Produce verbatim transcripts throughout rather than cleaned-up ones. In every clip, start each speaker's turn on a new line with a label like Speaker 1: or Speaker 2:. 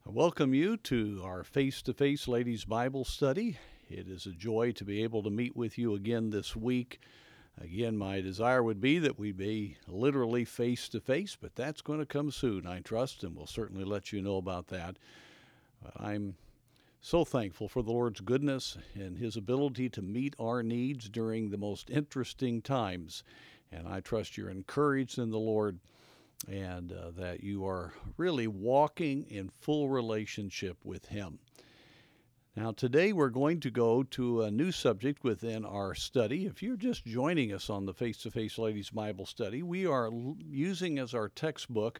Speaker 1: I welcome you to our face-to-face Ladies Bible Study. It is a joy to be able to meet with you again this week. Again, my desire would be that we be literally face-to-face, but that's going to come soon, I trust, and we'll certainly let you know about that. But I'm so thankful for the Lord's goodness and His ability to meet our needs during the most interesting times. And I trust you're encouraged in the Lord and uh, that you are really walking in full relationship with Him. Now, today we're going to go to a new subject within our study. If you're just joining us on the Face-to-Face Ladies Bible Study, we are l- using as our textbook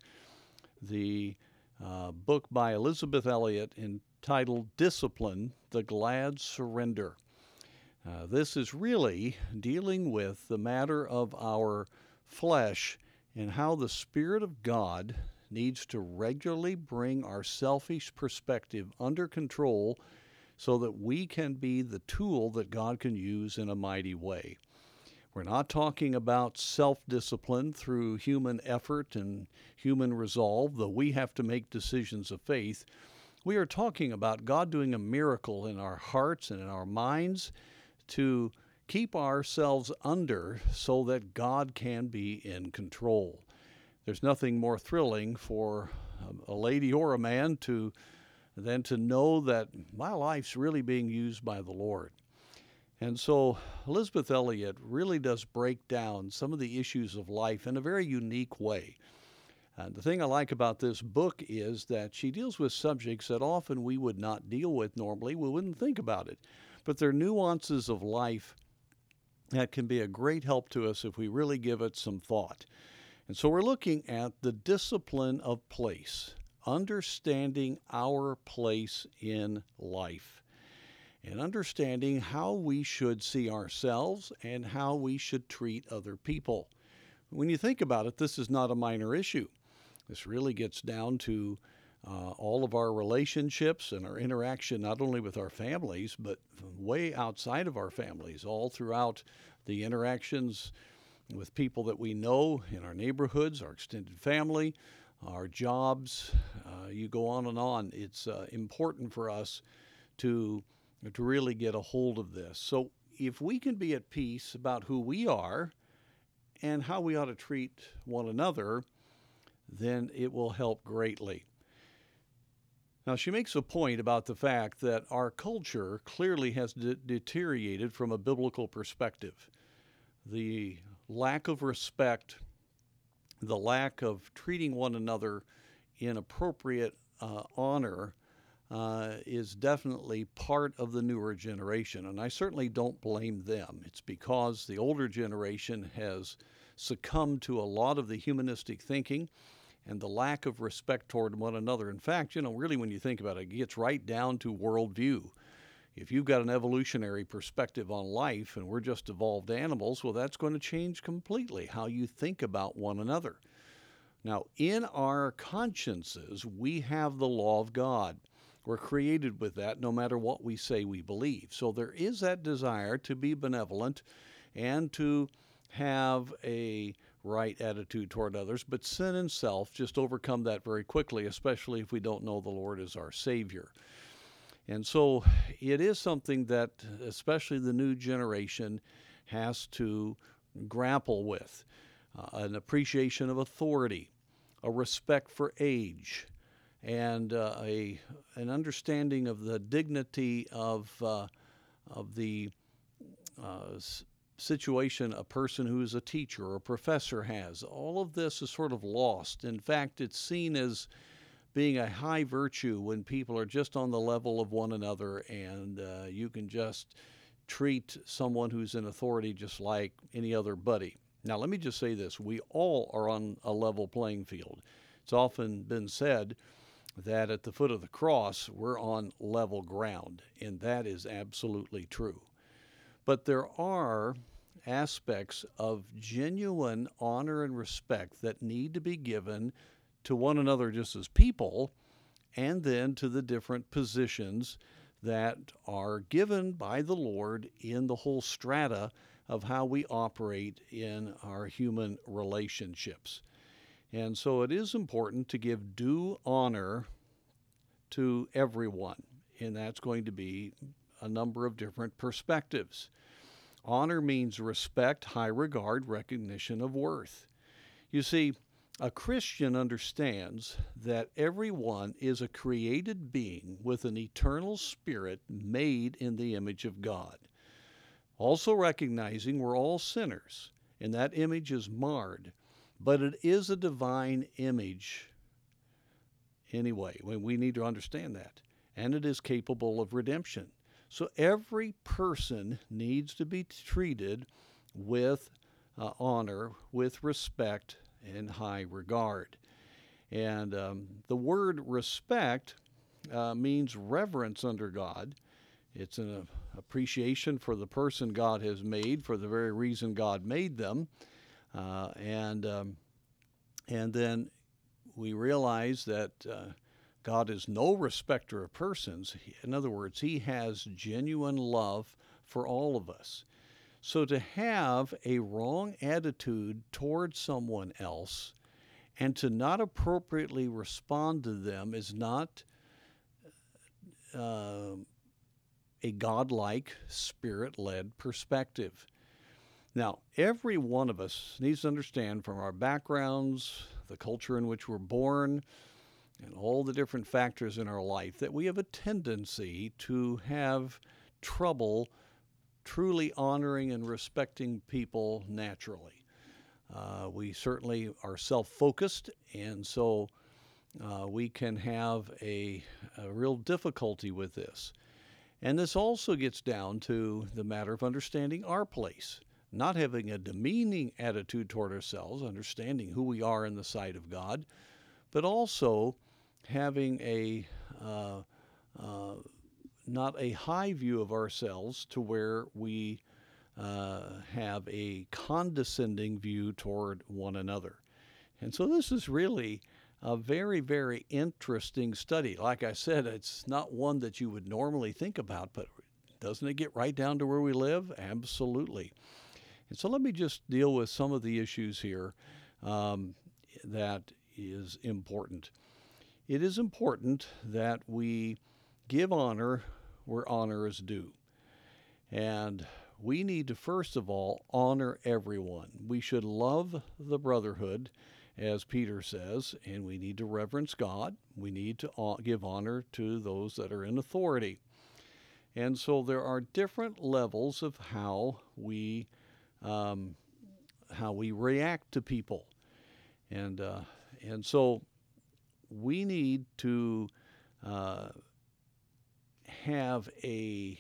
Speaker 1: the uh, book by Elisabeth Elliot entitled Discipline, the Glad Surrender. Uh, this is really dealing with the matter of our flesh and how the Spirit of God needs to regularly bring our selfish perspective under control so that we can be the tool that God can use in a mighty way. We're not talking about self-discipline through human effort and human resolve, though we have to make decisions of faith. We are talking about God doing a miracle in our hearts and in our minds to keep ourselves under so that God can be in control. There's nothing more thrilling for a lady or a man to than to know that my life's really being used by the Lord. And so Elisabeth Elliot really does break down some of the issues of life in a very unique way. And the thing I like about this book is that she deals with subjects that often we would not deal with normally. We wouldn't think about it. But they're nuances of life that can be a great help to us if we really give it some thought. And so we're looking at the discipline of place, understanding our place in life, and understanding how we should see ourselves and how we should treat other people. When you think about it, this is not a minor issue. This really gets down to Uh, all of our relationships and our interaction, not only with our families, but way outside of our families, all throughout the interactions with people that we know in our neighborhoods, our extended family, our jobs, uh, you go on and on. It's uh, important for us to, to really get a hold of this. So if we can be at peace about who we are and how we ought to treat one another, then it will help greatly. Now, she makes a point about the fact that our culture clearly has de- deteriorated from a biblical perspective. The lack of respect, the lack of treating one another in appropriate uh, honor uh, is definitely part of the newer generation. And I certainly don't blame them. It's because the older generation has succumbed to a lot of the humanistic thinking and the lack of respect toward one another. In fact, you know, really when you think about it, it gets right down to worldview. If you've got an evolutionary perspective on life and we're just evolved animals, well, that's going to change completely how you think about one another. Now, in our consciences, we have the law of God. We're created with that no matter what we say we believe. So there is that desire to be benevolent and to have a right attitude toward others, but sin and self just overcome that very quickly, especially if we don't know the Lord as our Savior. And so it is something that especially the new generation has to grapple with. Uh, an appreciation of authority, a respect for age, and uh, a an understanding of the dignity of uh, of the uh, situation a person who is a teacher or a professor has. All of this is sort of lost. In fact, it's seen as being a high virtue when people are just on the level of one another and uh, you can just treat someone who's in authority just like any other buddy. Now, let me just say this. We all are on a level playing field. It's often been said that at the foot of the cross, we're on level ground, and that is absolutely true. But there are aspects of genuine honor and respect that need to be given to one another just as people, and then to the different positions that are given by the Lord in the whole strata of how we operate in our human relationships. And so it is important to give due honor to everyone, and that's going to be a number of different perspectives. Honor means respect, high regard, recognition of worth. You see, a Christian understands that everyone is a created being with an eternal spirit made in the image of God. Also recognizing we're all sinners, and that image is marred, but it is a divine image anyway. We need to understand that, and it is capable of redemption. So every person needs to be treated with uh, honor, with respect, and high regard. And um, the word respect uh, means reverence under God. It's an uh, appreciation for the person God has made for the very reason God made them. Uh, and um, and then we realize that uh, God is no respecter of persons. In other words, he has genuine love for all of us. So to have a wrong attitude towards someone else and to not appropriately respond to them is not uh, a godlike, spirit-led perspective. Now, every one of us needs to understand from our backgrounds, the culture in which we're born, and all the different factors in our life that we have a tendency to have trouble truly honoring and respecting people naturally. Uh, we certainly are self-focused, and so uh, we can have a, a real difficulty with this. And this also gets down to the matter of understanding our place, not having a demeaning attitude toward ourselves, understanding who we are in the sight of God, but also having a uh, uh, not a high view of ourselves to where we uh, have a condescending view toward one another. And so this is really a very, very interesting study. Like I said, it's not one that you would normally think about, but doesn't it get right down to where we live? Absolutely. And so let me just deal with some of the issues here um, that is important. It is important that we give honor where honor is due. And we need to, first of all, honor everyone. We should love the brotherhood, as Peter says, and we need to reverence God. We need to give honor to those that are in authority. And so there are different levels of how we um, how we react to people. And, uh, and so we need to uh, have a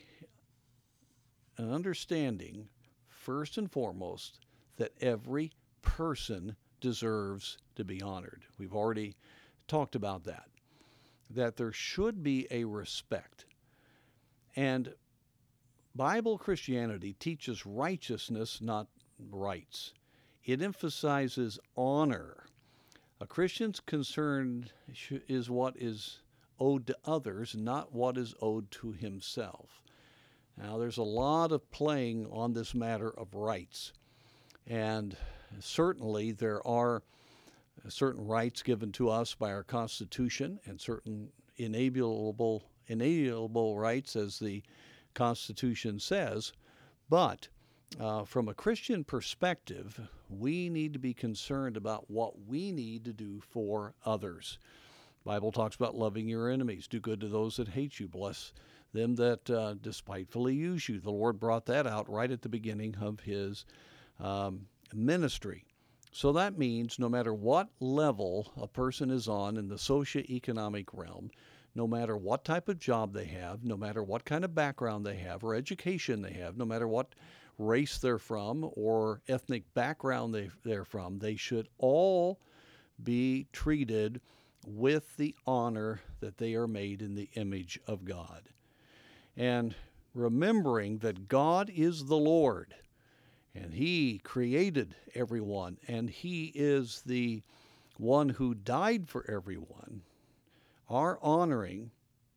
Speaker 1: an understanding, first and foremost, that every person deserves to be honored. We've already talked about that, that there should be a respect. And Bible Christianity teaches righteousness, not rights. It emphasizes honor. A Christian's concern is what is owed to others, not what is owed to himself. Now, there's a lot of playing on this matter of rights, and certainly there are certain rights given to us by our Constitution and certain inalienable, inalienable rights, as the Constitution says, but uh, from a Christian perspective, we need to be concerned about what we need to do for others. The Bible talks about loving your enemies, do good to those that hate you, bless them that uh, despitefully use you. The Lord brought that out right at the beginning of his um, ministry. So that means no matter what level a person is on in the socioeconomic realm, no matter what type of job they have, no matter what kind of background they have or education they have, no matter what race they're from or ethnic background they, they're from, they should all be treated with the honor that they are made in the image of God. And remembering that God is the Lord, and he created everyone, and he is the one who died for everyone, our honoring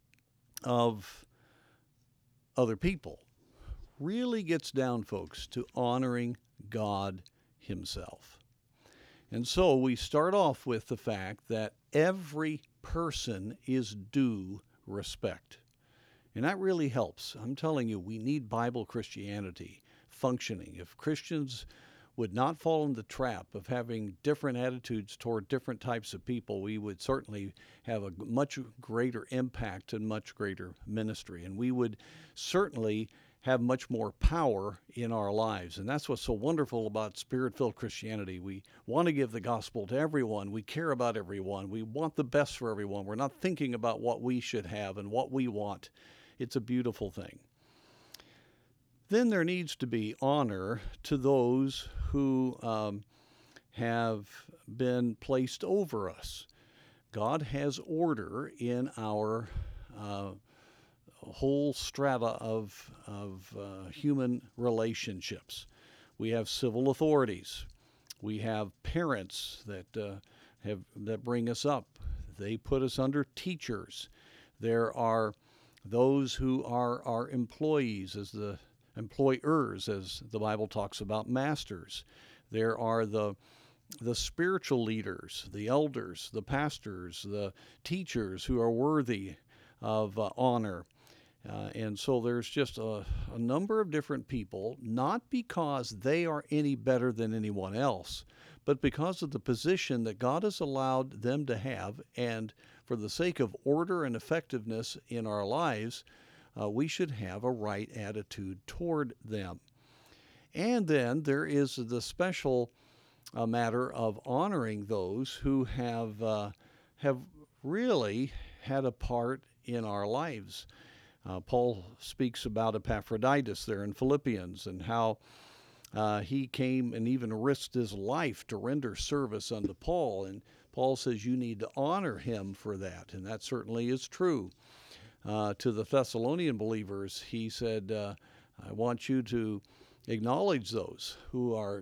Speaker 1: of other people really gets down, folks, to honoring God himself. And so we start off with the fact that every person is due respect. And that really helps. I'm telling you, we need Bible Christianity functioning. If Christians would not fall in the trap of having different attitudes toward different types of people, we would certainly have a much greater impact and much greater ministry. And we would certainly have much more power in our lives. And that's what's so wonderful about Spirit-filled Christianity. We want to give the gospel to everyone. We care about everyone. We want the best for everyone. We're not thinking about what we should have and what we want. It's a beautiful thing. Then there needs to be honor to those who um, have been placed over us. God has order in our uh, whole strata of, of uh, human relationships. We have civil authorities. We have parents that uh, have that bring us up. They put us under teachers. There are those who are our employees, as the employers, as the Bible talks about masters. There are the the spiritual leaders, the elders, the pastors, the teachers who are worthy of uh, honor. Uh, and so there's just a, a number of different people, not because they are any better than anyone else, but because of the position that God has allowed them to have, and for the sake of order and effectiveness in our lives, uh, we should have a right attitude toward them. And then there is the special uh, matter of honoring those who have uh, have really had a part in our lives. Uh, Paul speaks about Epaphroditus there in Philippians, and how uh, he came and even risked his life to render service unto Paul. And Paul says you need to honor him for that, and that certainly is true. Uh, to the Thessalonian believers, he said, uh, I want you to acknowledge those who are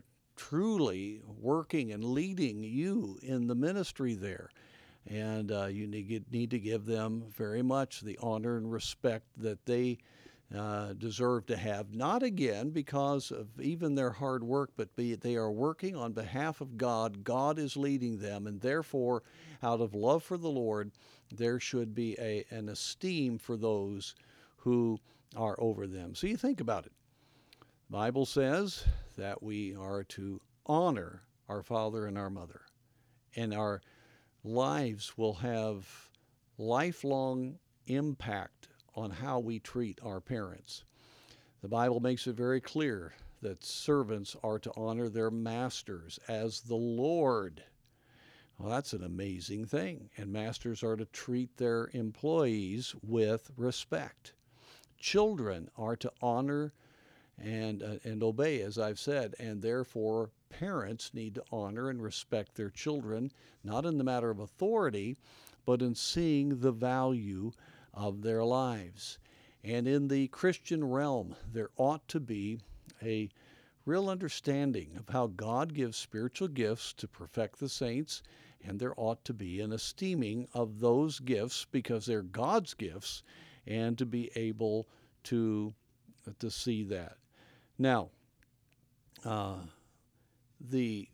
Speaker 1: truly working and leading you in the ministry there. And uh, you need, need to give them very much the honor and respect that they uh, deserve to have. Not again because of even their hard work, but be, they are working on behalf of God. God is leading them, and therefore, out of love for the Lord, there should be a, an esteem for those who are over them. So you think about it. The Bible says that we are to honor our father and our mother, and our lives will have lifelong impact on how we treat our parents. The Bible makes it very clear that servants are to honor their masters as the Lord. Well, that's an amazing thing. And masters are to treat their employees with respect. Children are to honor and uh, and obey, as I've said, and therefore parents need to honor and respect their children, not in the matter of authority, but in seeing the value of their lives. And in the Christian realm, there ought to be a real understanding of how God gives spiritual gifts to perfect the saints, and there ought to be an esteeming of those gifts because they're God's gifts, and to be able to, to see that. Now, uh, the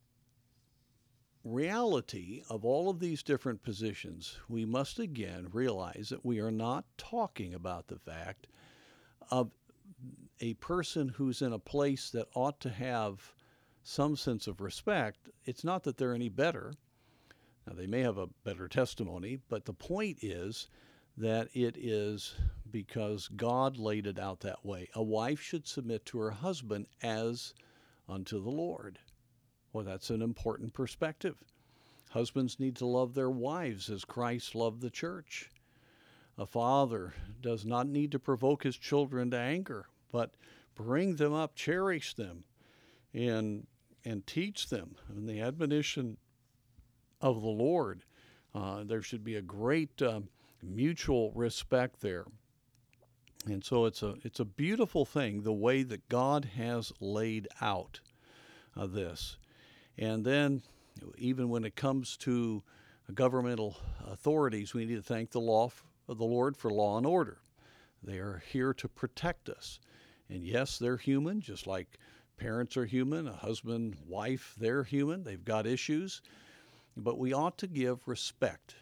Speaker 1: reality of all of these different positions, we must again realize that we are not talking about the fact of a person who's in a place that ought to have some sense of respect. It's not that they're any better. Now, they may have a better testimony, but the point is that it is because God laid it out that way. A wife should submit to her husband as unto the Lord. Well, that's an important perspective. Husbands need to love their wives as Christ loved the church. A father does not need to provoke his children to anger, but bring them up, cherish them, and and teach them in the admonition of the Lord. Uh, there should be a great uh, mutual respect there. And so it's a it's a beautiful thing, the way that God has laid out uh, this. And then, even when it comes to governmental authorities, we need to thank the law of the Lord for law and order. They are here to protect us. And yes, they're human, just like parents are human, a husband, wife, they're human. They've got issues. But we ought to give respect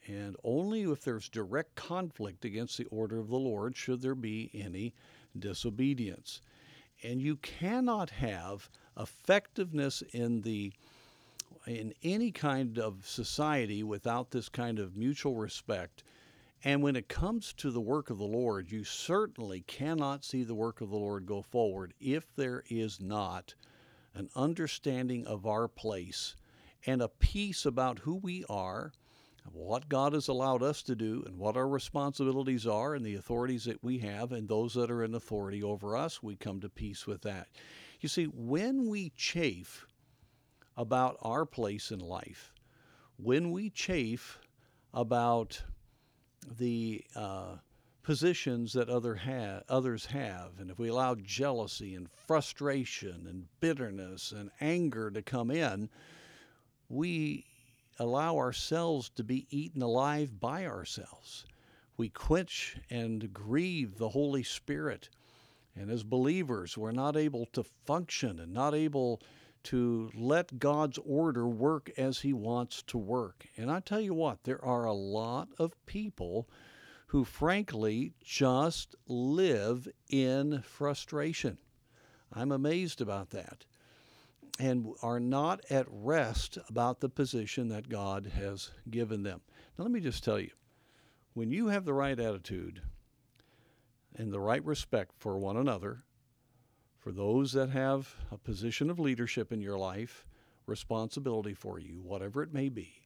Speaker 1: And only if there's direct conflict against the order of the Lord should there be any disobedience. And you cannot have effectiveness in the in any kind of society without this kind of mutual respect. And when it comes to the work of the Lord, you certainly cannot see the work of the Lord go forward if there is not an understanding of our place and a peace about who we are, what God has allowed us to do, and what our responsibilities are, and the authorities that we have, and those that are in authority over us. We come to peace with that. You see, when we chafe about our place in life, when we chafe about the uh, positions that other ha- others have, and if we allow jealousy and frustration and bitterness and anger to come in, we allow ourselves to be eaten alive by ourselves. We quench and grieve the Holy Spirit. And as believers, we're not able to function and not able to let God's order work as He wants to work. And I tell you what, there are a lot of people who frankly just live in frustration. I'm amazed about that. And are not at rest about the position that God has given them. Now, let me just tell you, when you have the right attitude and the right respect for one another, for those that have a position of leadership in your life, responsibility for you, whatever it may be,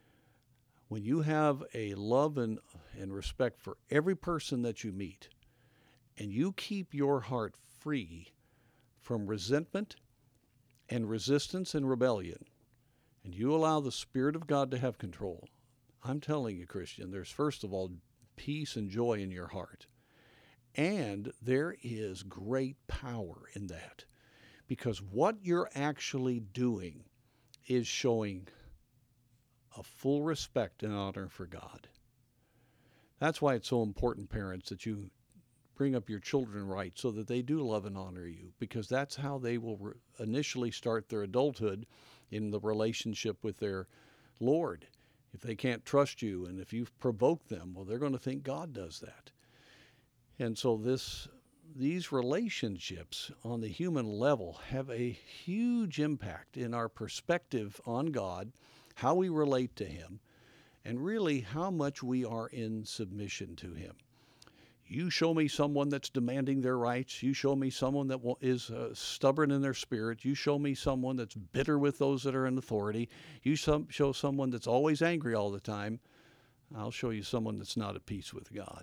Speaker 1: when you have a love and, and respect for every person that you meet, and you keep your heart free from resentment and resistance and rebellion, and you allow the Spirit of God to have control, I'm telling you, Christian, there's first of all peace and joy in your heart. And there is great power in that, because what you're actually doing is showing a full respect and honor for God. That's why it's so important, parents, that you bring up your children right so that they do love and honor you, because that's how they will re- initially start their adulthood in the relationship with their Lord. If they can't trust you and if you've provoked them, well, they're going to think God does that. And so this, these relationships on the human level have a huge impact in our perspective on God, how we relate to Him, and really how much we are in submission to Him. You show me someone that's demanding their rights. You show me someone that is uh, stubborn in their spirit. You show me someone that's bitter with those that are in authority. You some, show someone that's always angry all the time. I'll show you someone that's not at peace with God.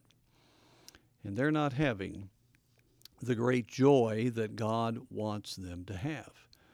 Speaker 1: And they're not having the great joy that God wants them to have.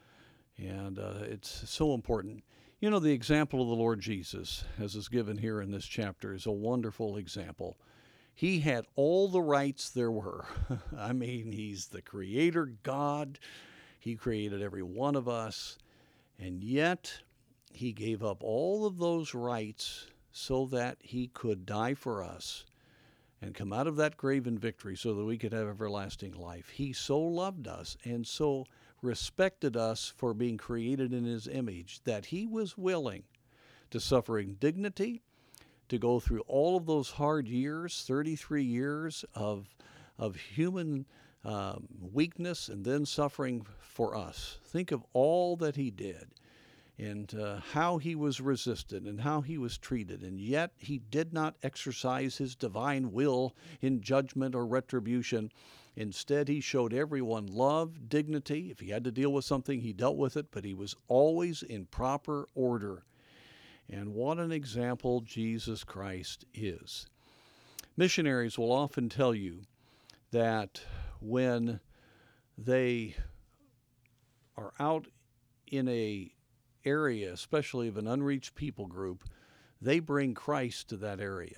Speaker 1: And uh, it's so important. You know, the example of the Lord Jesus, as is given here in this chapter, is a wonderful example. He had all the rights there were. I mean, He's the Creator God. He created every one of us. And yet, He gave up all of those rights so that He could die for us and come out of that grave in victory so that we could have everlasting life. He so loved us and so respected us for being created in His image that He was willing to suffer indignity, to go through all of those hard years, thirty-three years of, of human um, weakness and then suffering for us. Think of all that He did, and uh, how He was resisted and how He was treated. And yet He did not exercise His divine will in judgment or retribution. Instead, He showed everyone love, dignity. If He had to deal with something, He dealt with it, but He was always in proper order. And what an example Jesus Christ is. Missionaries will often tell you that when they are out in a area, especially of an unreached people group, they bring Christ to that area.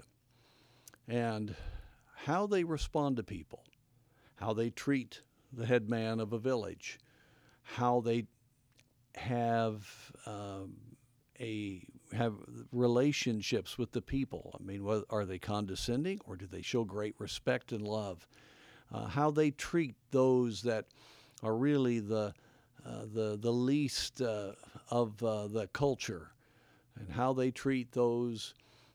Speaker 1: And how they respond to people, how they treat the head man of a village, how they have um, a have relationships with the people. I mean, what, are they condescending or do they show great respect and love? Uh, how they treat those that are really the uh, the the least uh, of uh, the culture, and how they treat those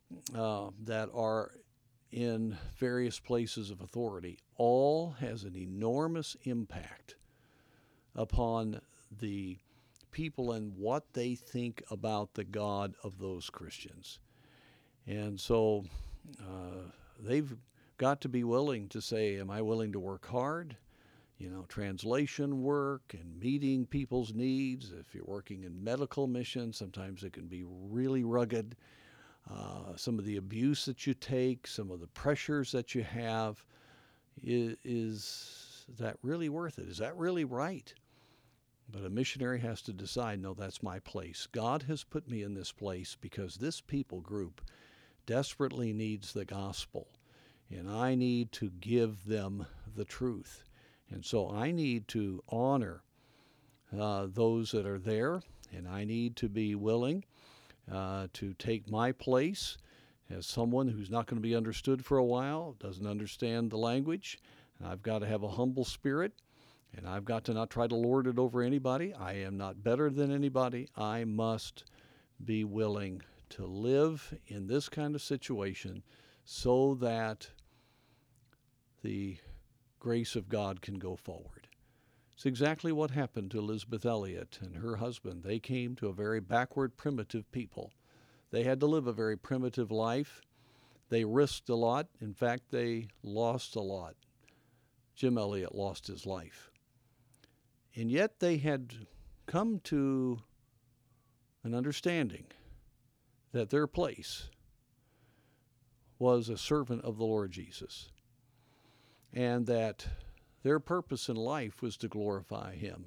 Speaker 1: uh, that are in various places of authority, all has an enormous impact upon the people and what they think about the God of those Christians. And so uh, they've got to be willing to say, am I willing to work hard? You know, translation work and meeting people's needs. If you're working in medical missions, sometimes it can be really rugged. Uh, some of the abuse that you take, some of the pressures that you have, is, is that really worth it? Is that really right? But a missionary has to decide, no, that's my place. God has put me in this place because this people group desperately needs the gospel, and I need to give them the truth. And so I need to honor uh, those that are there, and I need to be willing uh, to take my place as someone who's not going to be understood for a while, doesn't understand the language. And I've got to have a humble spirit, and I've got to not try to lord it over anybody. I am not better than anybody. I must be willing to live in this kind of situation so that the grace of God can go forward. It's exactly what happened to Elisabeth Elliot and her husband. They came to a very backward, primitive people. They had to live a very primitive life. They risked a lot. In fact, they lost a lot. Jim Elliot lost his life. And yet they had come to an understanding that their place was a servant of the Lord Jesus, and that their purpose in life was to glorify Him.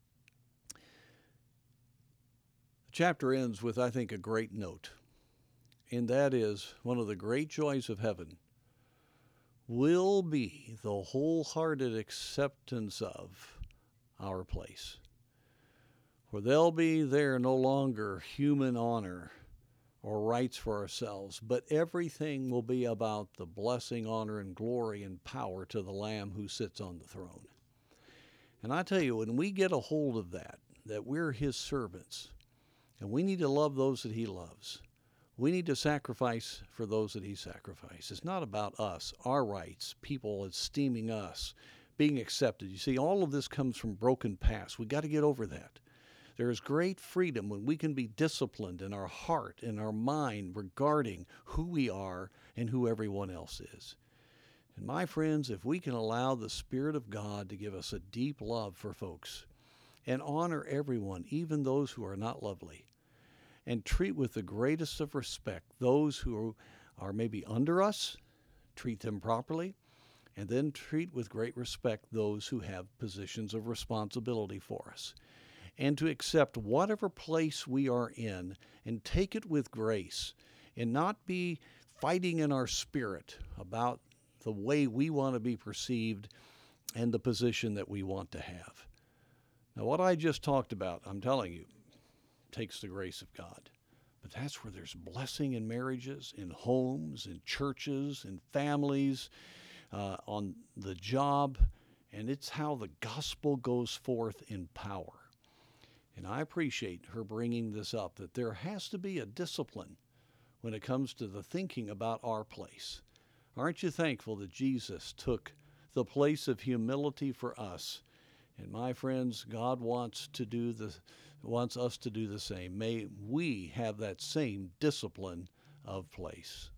Speaker 1: The chapter ends with, I think, a great note, and that is one of the great joys of heaven will be the wholehearted acceptance of our place. For there'll be there no longer human honor or rights for ourselves, but everything will be about the blessing, honor, and glory and power to the Lamb who sits on the throne. And I tell you, when we get a hold of that, that we're His servants, and we need to love those that He loves, we need to sacrifice for those that He sacrificed. It's not about us, our rights, people esteeming us, being accepted. You see, all of this comes from broken past. We got to get over that. There is great freedom when we can be disciplined in our heart and our mind regarding who we are and who everyone else is. And my friends, if we can allow the Spirit of God to give us a deep love for folks and honor everyone, even those who are not lovely, and treat with the greatest of respect those who are maybe under us, treat them properly, and then treat with great respect those who have positions of responsibility for us. And to accept whatever place we are in and take it with grace and not be fighting in our spirit about the way we want to be perceived and the position that we want to have. Now, what I just talked about, I'm telling you, takes the grace of God. But that's where there's blessing in marriages, in homes, in churches, in families, uh, on the job, and it's how the gospel goes forth in power. And I appreciate her bringing this up, that there has to be a discipline when it comes to the thinking about our place. Aren't you thankful that Jesus took the place of humility for us? And my friends, God wants to do the, wants us to do the same. May we have that same discipline of place.